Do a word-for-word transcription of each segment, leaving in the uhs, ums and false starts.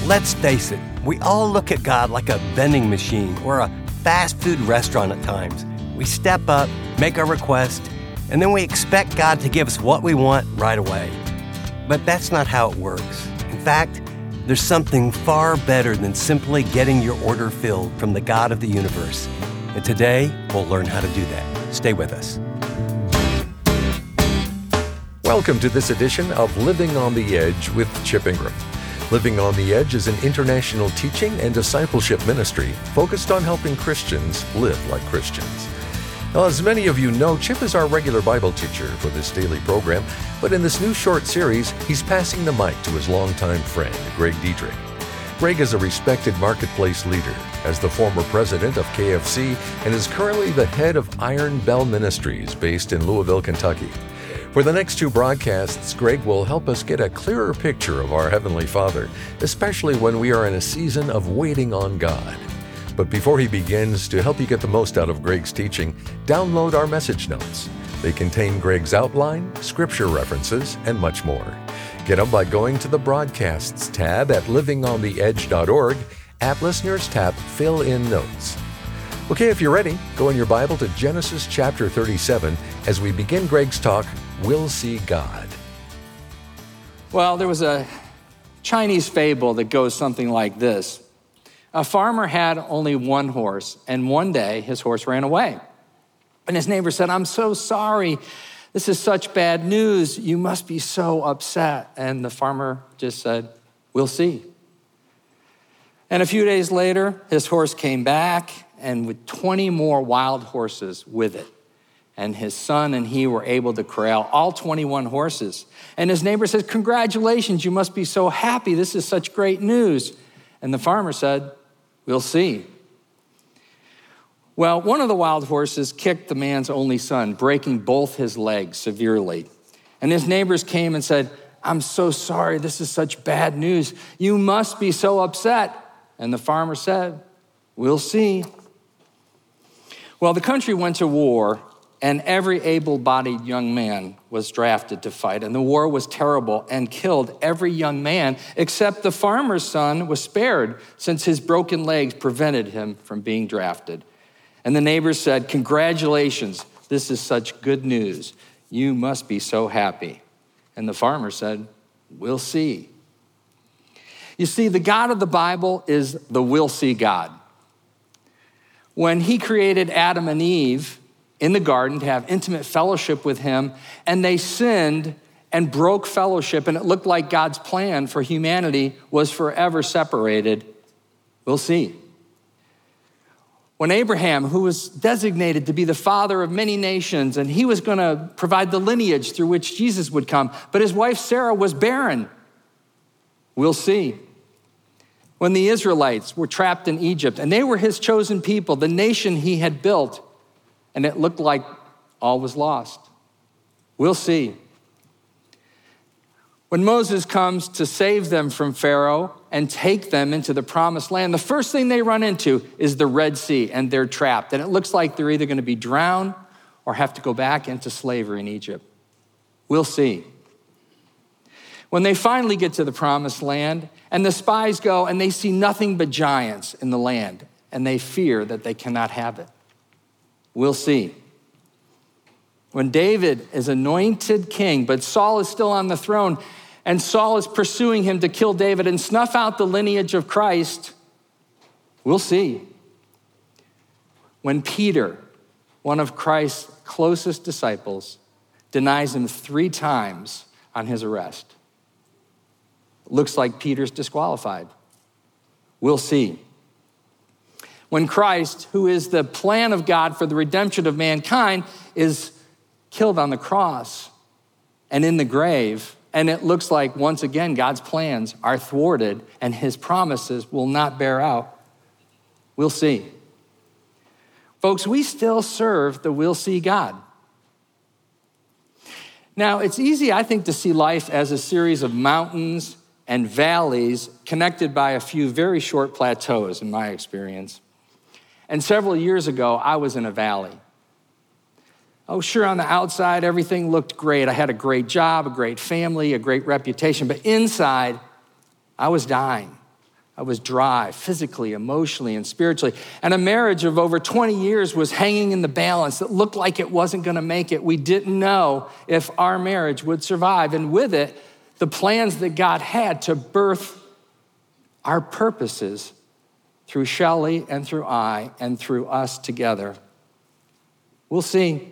Let's face it, we all look at God like a vending machine or a fast food restaurant at times. We step up, make our request, and then we expect God to give us what we want right away. But that's not how it works. In fact, there's something far better than simply getting your order filled from the God of the universe. And today, we'll learn how to do that. Stay with us. Welcome to this edition of Living on the Edge with Chip Ingram. Living on the Edge is an international teaching and discipleship ministry focused on helping Christians live like Christians. Now, as many of you know, Chip is our regular Bible teacher for this daily program, but in this new short series, he's passing the mic to his longtime friend, Greg Dietrich. Greg is a respected marketplace leader, as the former president of K F C, and is currently the head of Iron Bell Ministries based in Louisville, Kentucky. For the next two broadcasts, Greg will help us get a clearer picture of our Heavenly Father, especially when we are in a season of waiting on God. But before he begins, to help you get the most out of Greg's teaching, download our message notes. They contain Greg's outline, scripture references, and much more. Get them by going to the Broadcasts tab at living on the edge dot org. At Listeners tab, fill in notes. Okay, if you're ready, go in your Bible to Genesis chapter thirty-seven as we begin Greg's talk, We'll See God. Well, there was a Chinese fable that goes something like this. A farmer had only one horse, and one day his horse ran away. And his neighbor said, "I'm so sorry. This is such bad news. You must be so upset." And the farmer just said, "We'll see." And a few days later, his horse came back, and with twenty more wild horses with it. And his son and he were able to corral all twenty-one horses. And his neighbor says, "Congratulations, you must be so happy. This is such great news." And the farmer said, "We'll see." Well, one of the wild horses kicked the man's only son, breaking both his legs severely. And his neighbors came and said, "I'm so sorry. This is such bad news. You must be so upset." And the farmer said, "We'll see." Well, the country went to war, and every able-bodied young man was drafted to fight. And the war was terrible and killed every young man, except the farmer's son was spared, since his broken legs prevented him from being drafted. And the neighbors said, "Congratulations, this is such good news. You must be so happy." And the farmer said, "We'll see." You see, the God of the Bible is the "we'll see" God. When he created Adam and Eve in the garden to have intimate fellowship with him, and they sinned and broke fellowship, and it looked like God's plan for humanity was forever separated. We'll see. When Abraham, who was designated to be the father of many nations, and he was going to provide the lineage through which Jesus would come, but his wife Sarah was barren. We'll see. When the Israelites were trapped in Egypt, and they were his chosen people, the nation he had built, and it looked like all was lost. We'll see. When Moses comes to save them from Pharaoh and take them into the promised land, the first thing they run into is the Red Sea, and they're trapped. And it looks like they're either going to be drowned or have to go back into slavery in Egypt. We'll see. When they finally get to the promised land, and the spies go and they see nothing but giants in the land, and they fear that they cannot have it. We'll see. When David is anointed king, but Saul is still on the throne, and Saul is pursuing him to kill David and snuff out the lineage of Christ, we'll see. When Peter, one of Christ's closest disciples, denies him three times on his arrest, looks like Peter's disqualified. We'll see. When Christ, who is the plan of God for the redemption of mankind, is killed on the cross and in the grave, and it looks like, once again, God's plans are thwarted and his promises will not bear out, we'll see. Folks, we still serve the "we'll see" God. Now, it's easy, I think, to see life as a series of mountains and valleys connected by a few very short plateaus, in my experience. And several years ago, I was in a valley. Oh, sure, on the outside, everything looked great. I had a great job, a great family, a great reputation, but inside, I was dying. I was dry, physically, emotionally, and spiritually. And a marriage of over twenty years was hanging in the balance. It looked like it wasn't gonna make it. We didn't know if our marriage would survive. And with it, the plans that God had to birth our purposes through Shelley and through I and through us together. We'll see.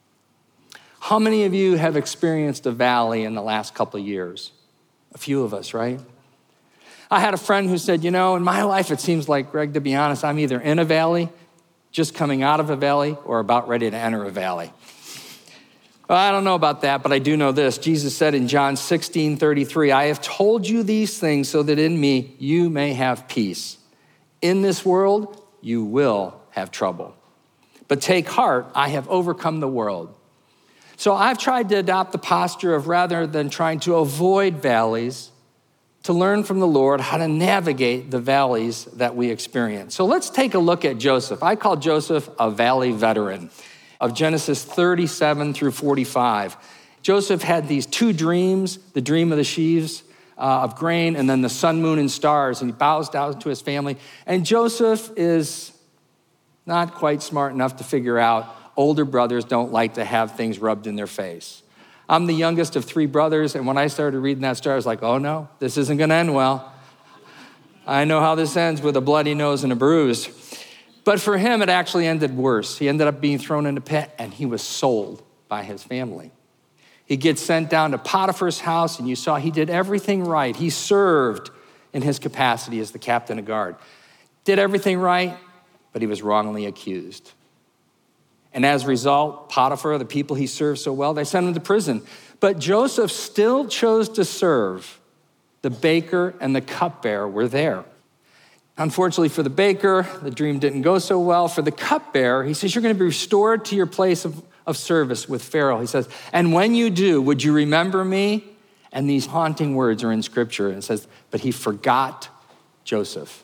How many of you have experienced a valley in the last couple of years? A few of us, right? I had a friend who said, you know, in my life, it seems like, Greg, to be honest, I'm either in a valley, just coming out of a valley, or about ready to enter a valley. Well, I don't know about that, but I do know this. Jesus said in John sixteen thirty-three, I have told you these things so that in me you may have peace. In this world, you will have trouble. But take heart, I have overcome the world. So I've tried to adopt the posture of rather than trying to avoid valleys, to learn from the Lord how to navigate the valleys that we experience. So let's take a look at Joseph. I call Joseph a valley veteran of Genesis thirty-seven through forty-five. Joseph had these two dreams, the dream of the sheaves uh, of grain, and then the sun, moon, and stars, and he bows down to his family. And Joseph is not quite smart enough to figure out older brothers don't like to have things rubbed in their face. I'm the youngest of three brothers, and when I started reading that story, I was like, oh no, this isn't gonna end well. I know how this ends, with a bloody nose and a bruise. But for him, it actually ended worse. He ended up being thrown in a pit, and he was sold by his family. He gets sent down to Potiphar's house, and you saw he did everything right. He served in his capacity as the captain of guard. Did everything right, but he was wrongly accused. And as a result, Potiphar, the people he served so well, they sent him to prison. But Joseph still chose to serve. The baker and the cupbearer were there. Unfortunately for the baker, the dream didn't go so well. For the cupbearer, he says, you're gonna be restored to your place of, of service with Pharaoh. He says, and when you do, would you remember me? And these haunting words are in scripture. And it says, but he forgot Joseph.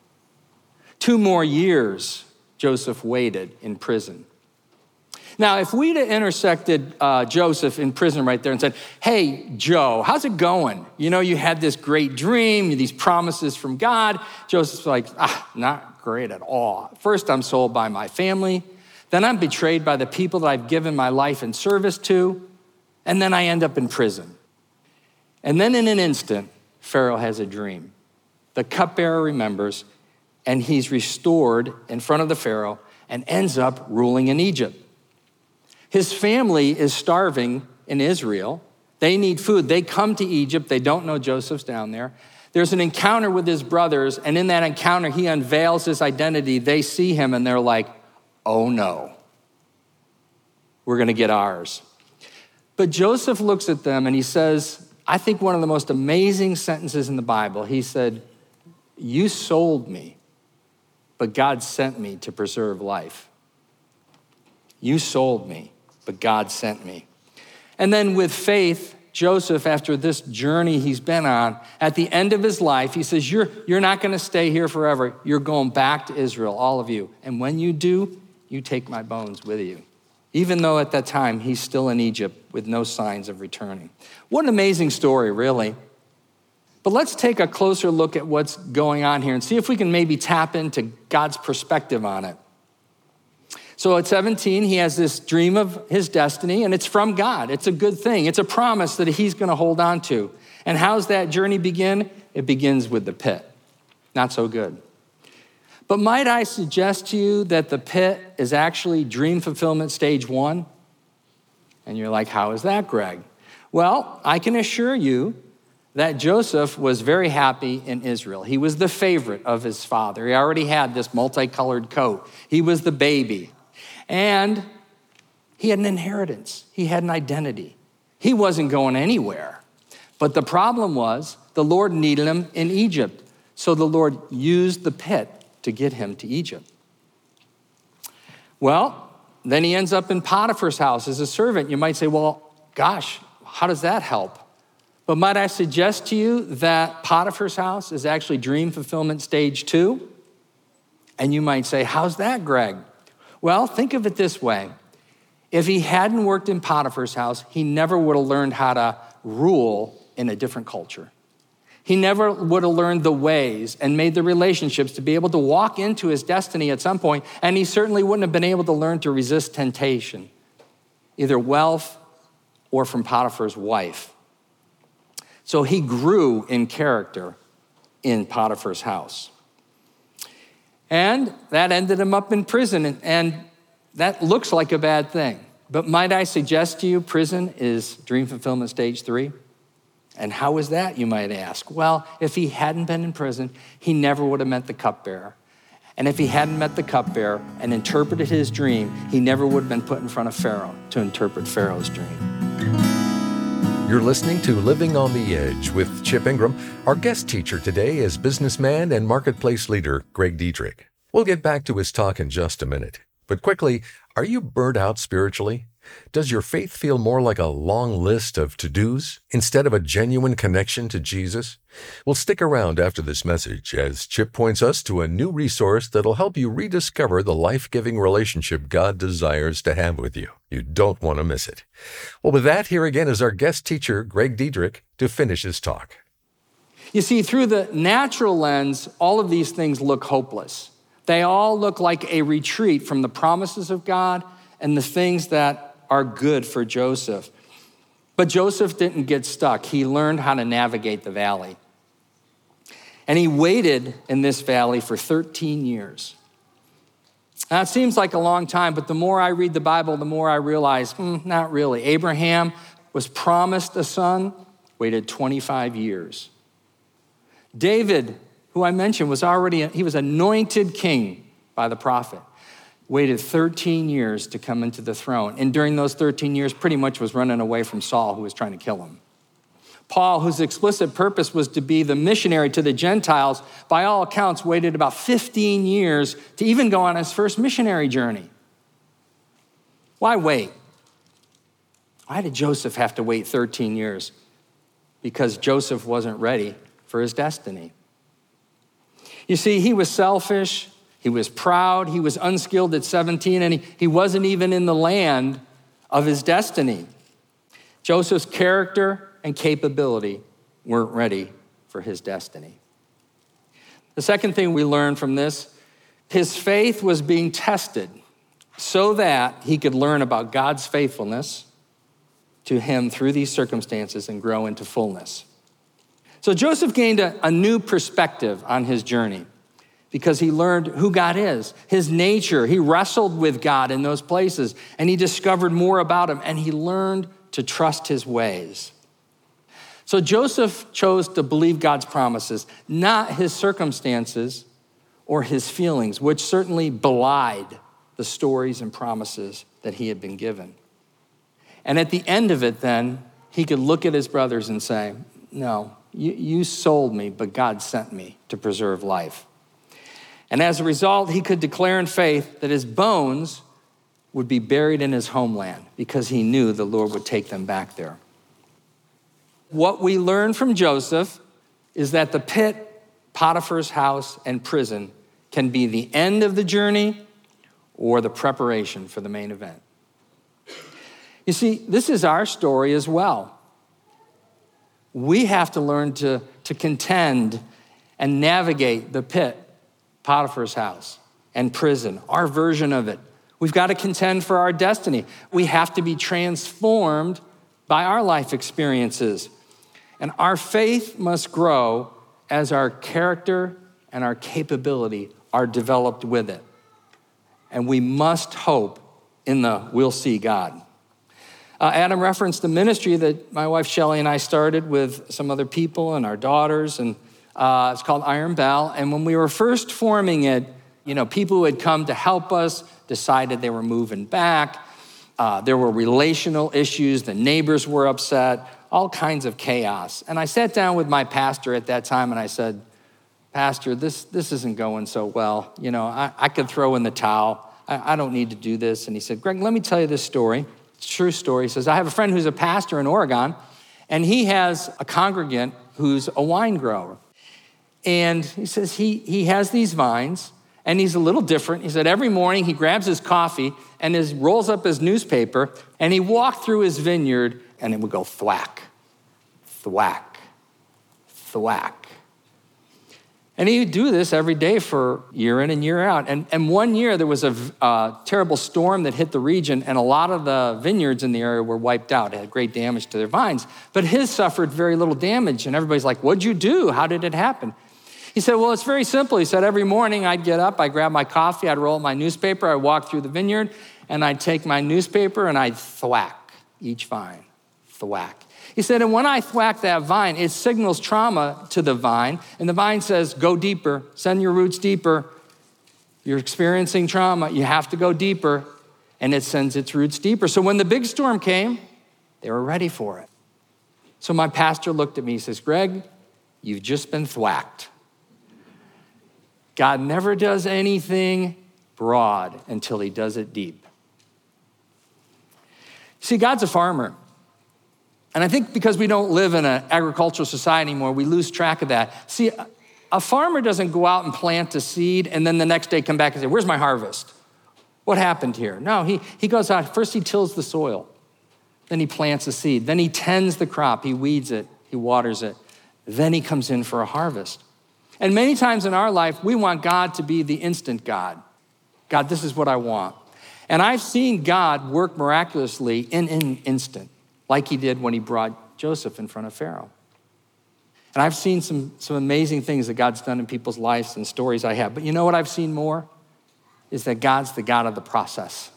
Two more years, Joseph waited in prison. Now, if we'd have intersected uh, Joseph in prison right there and said, hey, Joe, how's it going? You know, you had this great dream, these promises from God. Joseph's like, ah, not great at all. First, I'm sold by my family. Then I'm betrayed by the people that I've given my life and service to. And then I end up in prison. And then in an instant, Pharaoh has a dream. The cupbearer remembers, and he's restored in front of the Pharaoh and ends up ruling in Egypt. His family is starving in Israel. They need food. They come to Egypt. They don't know Joseph's down there. There's an encounter with his brothers, and in that encounter, he unveils his identity. They see him, and they're like, oh no, we're gonna get ours. But Joseph looks at them, and he says, I think one of the most amazing sentences in the Bible. He said, you sold me, but God sent me to preserve life. You sold me, but God sent me. And then with faith, Joseph, after this journey he's been on, at the end of his life, he says, you're, you're not gonna stay here forever. You're going back to Israel, all of you. And when you do, you take my bones with you. Even though at that time, he's still in Egypt with no signs of returning. What an amazing story, really. But let's take a closer look at what's going on here and see if we can maybe tap into God's perspective on it. So at seventeen, he has this dream of his destiny, and it's from God. It's a good thing. It's a promise that he's gonna hold on to. And how's that journey begin? It begins with the pit. Not so good. But might I suggest to you that the pit is actually dream fulfillment stage one? And you're like, how is that, Greg? Well, I can assure you that Joseph was very happy in Israel. He was the favorite of his father. He already had this multicolored coat. He was the baby. And he had an inheritance. He had an identity. He wasn't going anywhere. But the problem was the Lord needed him in Egypt. So the Lord used the pit to get him to Egypt. Well, then he ends up in Potiphar's house as a servant. You might say, well, gosh, how does that help? But might I suggest to you that Potiphar's house is actually dream fulfillment stage two? And you might say, how's that, Greg? Well, think of it this way. If he hadn't worked in Potiphar's house, he never would have learned how to rule in a different culture. He never would have learned the ways and made the relationships to be able to walk into his destiny at some point, and he certainly wouldn't have been able to learn to resist temptation, either wealth or from Potiphar's wife. So he grew in character in Potiphar's house. And that ended him up in prison, and, and that looks like a bad thing. But might I suggest to you, prison is dream fulfillment stage three? And how is that, you might ask? Well, if he hadn't been in prison, he never would have met the cupbearer. And if he hadn't met the cupbearer and interpreted his dream, he never would have been put in front of Pharaoh to interpret Pharaoh's dream. You're listening to Living on the Edge with Chip Ingram. Our guest teacher today is businessman and marketplace leader Greg Dietrich. We'll get back to his talk in just a minute. But quickly, are you burnt out spiritually? Does your faith feel more like a long list of to-dos instead of a genuine connection to Jesus? Well, stick around after this message as Chip points us to a new resource that'll help you rediscover the life-giving relationship God desires to have with you. You don't want to miss it. Well, with that, here again is our guest teacher, Greg Dietrich, to finish his talk. You see, through the natural lens, all of these things look hopeless. They all look like a retreat from the promises of God and the things that are good for Joseph. But Joseph didn't get stuck. He learned how to navigate the valley. And he waited in this valley for thirteen years. Now, it seems like a long time, but the more I read the Bible, the more I realize, hmm, not really. Abraham was promised a son, waited twenty-five years. David, who I mentioned, was already, he was anointed king by the prophet. Waited thirteen years to come into the throne. And during those thirteen years, pretty much was running away from Saul, who was trying to kill him. Paul, whose explicit purpose was to be the missionary to the Gentiles, by all accounts, waited about fifteen years to even go on his first missionary journey. Why wait? Why did Joseph have to wait thirteen years? Because Joseph wasn't ready for his destiny. You see, he was selfish. He was proud, he was unskilled at seventeen, and he, he wasn't even in the land of his destiny. Joseph's character and capability weren't ready for his destiny. The second thing we learn from this, his faith was being tested so that he could learn about God's faithfulness to him through these circumstances and grow into fullness. So Joseph gained a, a new perspective on his journey, because he learned who God is, his nature. He wrestled with God in those places, and he discovered more about him, and he learned to trust his ways. So Joseph chose to believe God's promises, not his circumstances or his feelings, which certainly belied the stories and promises that he had been given. And at the end of it then, he could look at his brothers and say, no, you, you sold me, but God sent me to preserve life. And as a result, he could declare in faith that his bones would be buried in his homeland because he knew the Lord would take them back there. What we learn from Joseph is that the pit, Potiphar's house, and prison can be the end of the journey or the preparation for the main event. You see, this is our story as well. We have to learn to, to contend and navigate the pit, Potiphar's house, and prison, our version of it. We've got to contend for our destiny. We have to be transformed by our life experiences. And our faith must grow as our character and our capability are developed with it. And we must hope in the we'll see God. Uh, Adam referenced the ministry that my wife Shelley and I started with some other people and our daughters, and uh, it's called Iron Bell. And when we were first forming it, you know, people who had come to help us decided they were moving back. Uh, there were relational issues. The neighbors were upset, all kinds of chaos. And I sat down with my pastor at that time and I said, Pastor, this, this isn't going so well. You know, I, I could throw in the towel. I, I don't need to do this. And he said, Greg, let me tell you this story. It's a true story. He says, I have a friend who's a pastor in Oregon, and he has a congregant who's a wine grower. And he says he, he has these vines, and he's a little different. He said every morning he grabs his coffee and his, rolls up his newspaper, and he walked through his vineyard, and it would go thwack, thwack, thwack. And he would do this every day for year in and year out. And, and one year there was a uh, terrible storm that hit the region, and a lot of the vineyards in the area were wiped out. It had great damage to their vines. But his suffered very little damage. And everybody's like, what'd you do? How did it happen? He said, well, it's very simple. He said, every morning I'd get up, I'd grab my coffee, I'd roll up my newspaper, I'd walk through the vineyard, and I'd take my newspaper and I'd thwack each vine, thwack. He said, and when I thwack that vine, it signals trauma to the vine, and the vine says, go deeper, send your roots deeper. You're experiencing trauma, you have to go deeper, and it sends its roots deeper. So when the big storm came, they were ready for it. So my pastor looked at me, he says, Greg, you've just been thwacked. God never does anything broad until he does it deep. See, God's a farmer. And I think because we don't live in an agricultural society anymore, we lose track of that. See, a farmer doesn't go out and plant a seed and then the next day come back and say, where's my harvest? What happened here? No, he, he goes out, first he tills the soil, then he plants a seed, then he tends the crop, he weeds it, he waters it, then he comes in for a harvest. And many times in our life, we want God to be the instant God. God, this is what I want. And I've seen God work miraculously in an instant, like he did when he brought Joseph in front of Pharaoh. And I've seen some, some amazing things that God's done in people's lives and stories I have. But you know what I've seen more? Is that God's the God of the process.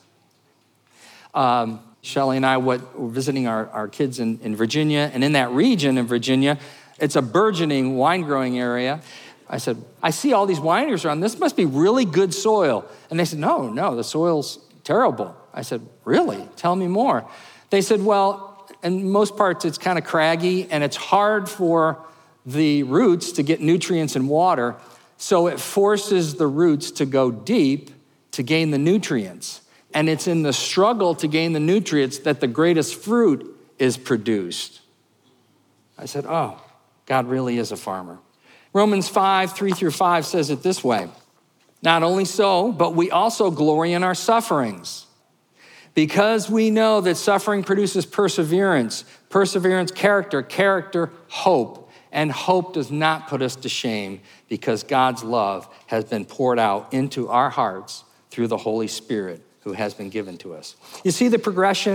Um, Shelly and I were visiting our, our kids in, in Virginia, and in that region in Virginia, it's a burgeoning wine growing area. I said, I see all these wineries around. This must be really good soil. And they said, no, no, the soil's terrible. I said, really? Tell me more. They said, well, in most parts, it's kind of craggy, and it's hard for the roots to get nutrients and water, so it forces the roots to go deep to gain the nutrients. And it's in the struggle to gain the nutrients that the greatest fruit is produced. I said, oh, God really is a farmer. Romans five, three through five says it this way. Not only so, but we also glory in our sufferings, because we know that suffering produces perseverance, perseverance, character, character, hope. And hope does not put us to shame, because God's love has been poured out into our hearts through the Holy Spirit who has been given to us. You see the progression?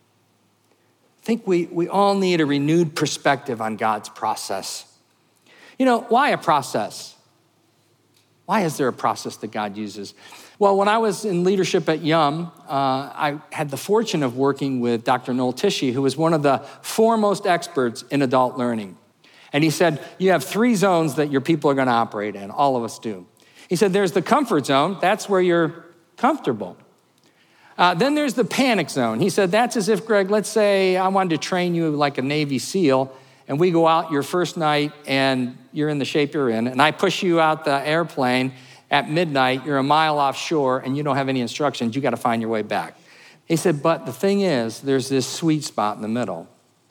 I think we, we all need a renewed perspective on God's process. You know, why a process? Why is there a process that God uses? Well, when I was in leadership at Yum, uh, I had the fortune of working with Doctor Noel Tishy, who was one of the foremost experts in adult learning. And he said, you have three zones that your people are going to operate in. All of us do. He said, there's the comfort zone. That's where you're comfortable. Uh, then there's the panic zone. He said, that's as if, Greg, let's say I wanted to train you like a Navy SEAL, and we go out your first night and you're in the shape you're in, and I push you out the airplane at midnight, you're a mile offshore, and you don't have any instructions. You got to find your way back. He said, but the thing is, there's this sweet spot in the middle,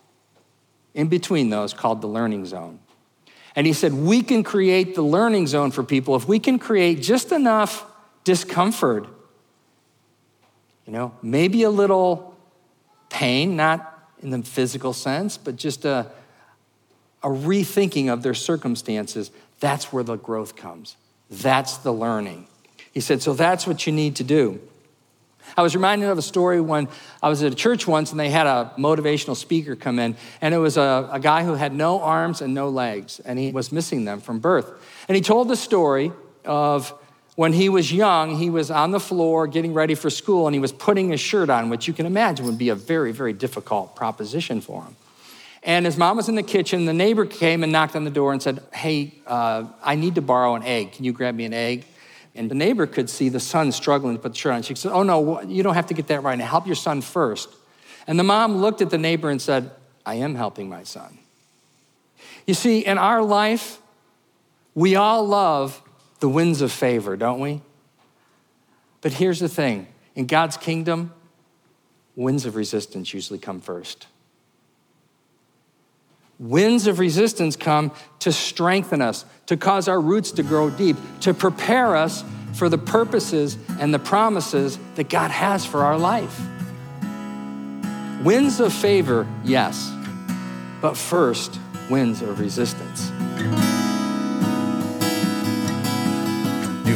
in between those, called the learning zone. And he said, we can create the learning zone for people if we can create just enough discomfort, you know, maybe a little pain, not in the physical sense, but just a, a rethinking of their circumstances. That's where the growth comes. That's the learning. He said, so that's what you need to do. I was reminded of a story when I was at a church once and they had a motivational speaker come in, and it was a, a guy who had no arms and no legs, and he was missing them from birth. And he told the story of when he was young, he was on the floor getting ready for school, and he was putting his shirt on, which you can imagine would be a very, very difficult proposition for him. And his mom was in the kitchen. The neighbor came and knocked on the door and said, hey, uh, I need to borrow an egg. Can you grab me an egg? And the neighbor could see the son struggling to put the shirt on. She said, oh, no, you don't have to get that right now. Help your son first. And the mom looked at the neighbor and said, I am helping my son. You see, in our life, we all love the winds of favor, don't we? But here's the thing. In God's kingdom, winds of resistance usually come first. Winds of resistance come to strengthen us, to cause our roots to grow deep, to prepare us for the purposes and the promises that God has for our life. Winds of favor, yes, but first, winds of resistance.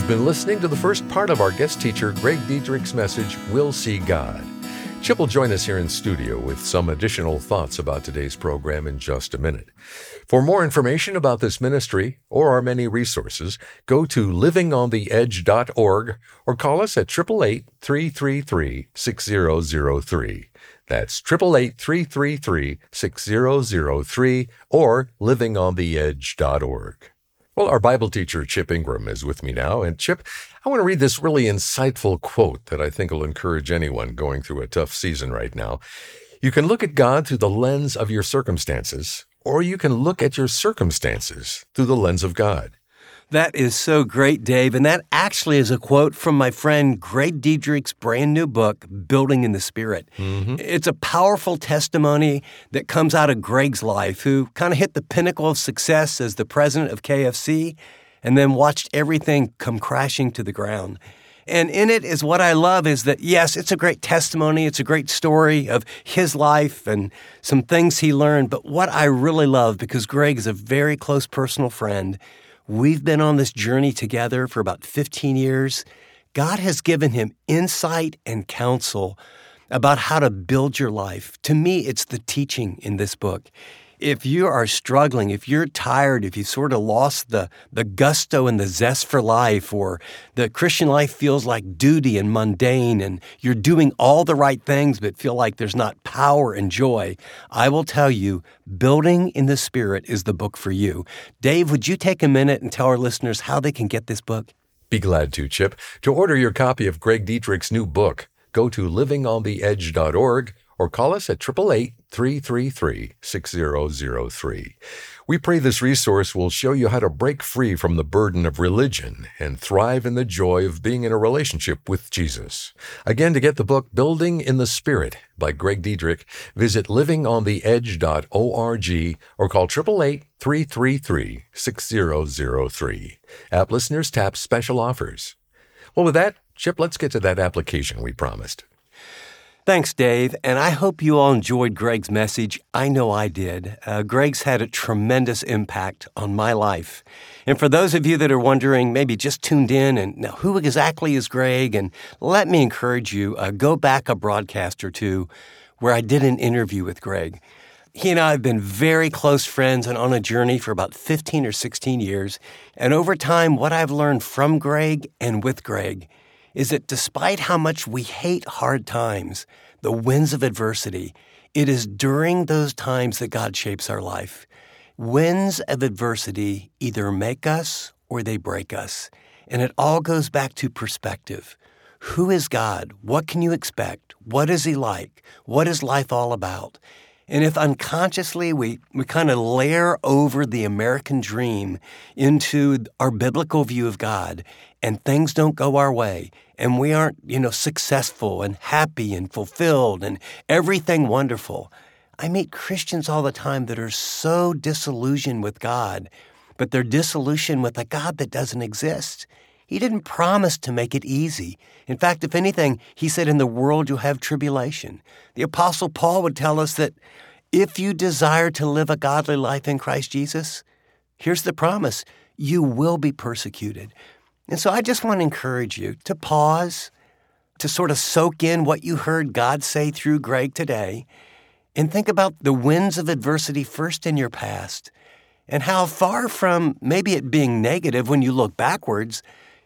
been listening to the first part of our guest teacher Greg Dietrich's message, We'll See God. Chip will join us here in studio with some additional thoughts about today's program in just a minute. For more information about this ministry or our many resources, go to living on the edge dot org or call us at eight eight eight, three three three, six zero zero three. That's eight eight eight, three three three, six zero zero three or living on the edge dot org. Well, our Bible teacher, Chip Ingram, is with me now. And Chip, I want to read this really insightful quote that I think will encourage anyone going through a tough season right now. You can look at God through the lens of your circumstances, or you can look at your circumstances through the lens of God. That is so great, Dave. And that actually is a quote from my friend Greg Dietrich's brand new book, Building in the Spirit. Mm-hmm. It's a powerful testimony that comes out of Greg's life, who kind of hit the pinnacle of success as the president of K F C and then watched everything come crashing to the ground. And in it is what I love is that, yes, it's a great testimony. It's a great story of his life and some things he learned. But what I really love, because Greg is a very close personal friend, we've been on this journey together for about fifteen years. God has given him insight and counsel about how to build your life. To me, it's the teaching in this book. If you are struggling, if you're tired, if you sort of lost the, the gusto and the zest for life, or the Christian life feels like duty and mundane, and you're doing all the right things but feel like there's not power and joy, I will tell you, Building in the Spirit is the book for you. Dave, would you take a minute and tell our listeners how they can get this book? Be glad to, Chip. To order your copy of Greg Dietrich's new book, go to living on the edge dot org or call us at eight eight eight, three three three, six zero zero three. We pray this resource will show you how to break free from the burden of religion and thrive in the joy of being in a relationship with Jesus. Again, to get the book Building in the Spirit by Greg Dietrich, visit living on the edge dot org or call eight eight eight, three three three, six zero zero three. App listeners tap special offers. Well, with that, Chip, let's get to that application we promised. Thanks, Dave, and I hope you all enjoyed Greg's message. I know I did. Uh, Greg's had a tremendous impact on my life. And for those of you that are wondering, maybe just tuned in, and now who exactly is Greg? And let me encourage you, uh, go back a broadcast or two where I did an interview with Greg. He and I have been very close friends and on a journey for about fifteen or sixteen years. And over time, what I've learned from Greg and with Greg is that despite how much we hate hard times, the winds of adversity, it is during those times that God shapes our life. Winds of adversity either make us or they break us. And it all goes back to perspective. Who is God? What can you expect? What is he like? What is life all about? And if unconsciously we, we kind of layer over the American dream into our biblical view of God, and things don't go our way, and we aren't, you know, successful and happy and fulfilled and everything wonderful. I meet Christians all the time that are so disillusioned with God, but they're disillusioned with a God that doesn't exist. He didn't promise to make it easy. In fact, if anything, he said, in the world you'll have tribulation. The Apostle Paul would tell us that if you desire to live a godly life in Christ Jesus, here's the promise, you will be persecuted. And so I just want to encourage you to pause, to sort of soak in what you heard God say through Greg today, and think about the winds of adversity first in your past, and how far from maybe it being negative when you look backwards,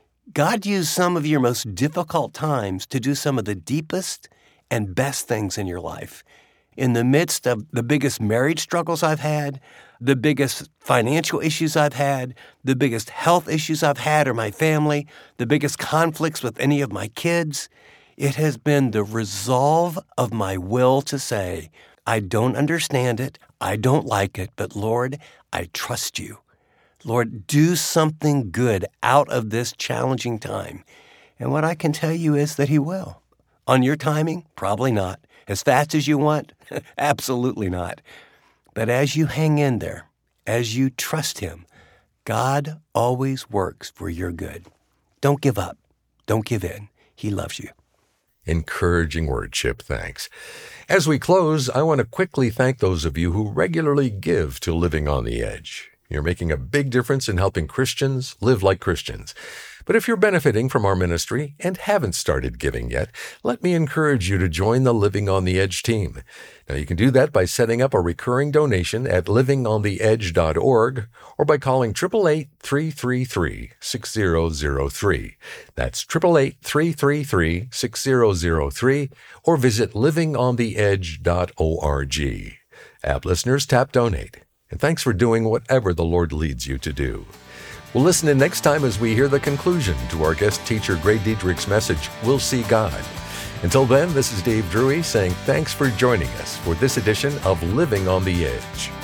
God used some of your most difficult times to do some of the deepest and best things in your life. In the midst of the biggest marriage struggles I've had, the biggest financial issues I've had, the biggest health issues I've had or my family, the biggest conflicts with any of my kids, it has been the resolve of my will to say, I don't understand it, I don't like it, but Lord, I trust you. Lord, do something good out of this challenging time. And what I can tell you is that he will. On your timing, probably not. As fast as you want? Absolutely not. But as you hang in there, as you trust him, God always works for your good. Don't give up. Don't give in. He loves you. Encouraging word, Chip. Thanks. As we close, I want to quickly thank those of you who regularly give to Living on the Edge. You're making a big difference in helping Christians live like Christians. But if you're benefiting from our ministry and haven't started giving yet, let me encourage you to join the Living on the Edge team. Now, you can do that by setting up a recurring donation at living on the edge dot org or by calling eight eight eight, three three three, six zero zero three. That's eight eight eight, three three three, six zero zero three or visit living on the edge dot org. App listeners, tap donate. And thanks for doing whatever the Lord leads you to do. We'll listen in next time as we hear the conclusion to our guest teacher Gray Dietrich's message, We'll See God. Until then, this is Dave Drury saying thanks for joining us for this edition of Living on the Edge.